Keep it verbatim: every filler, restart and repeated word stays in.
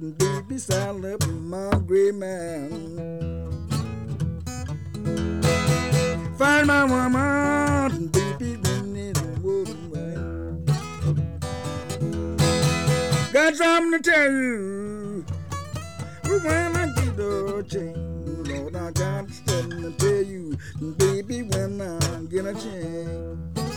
baby, saddle up my gray man. Find my woman, baby, then it would away. Got something to tell you. When I get the change, Lord, I got something to tell you, baby, when I get a chance.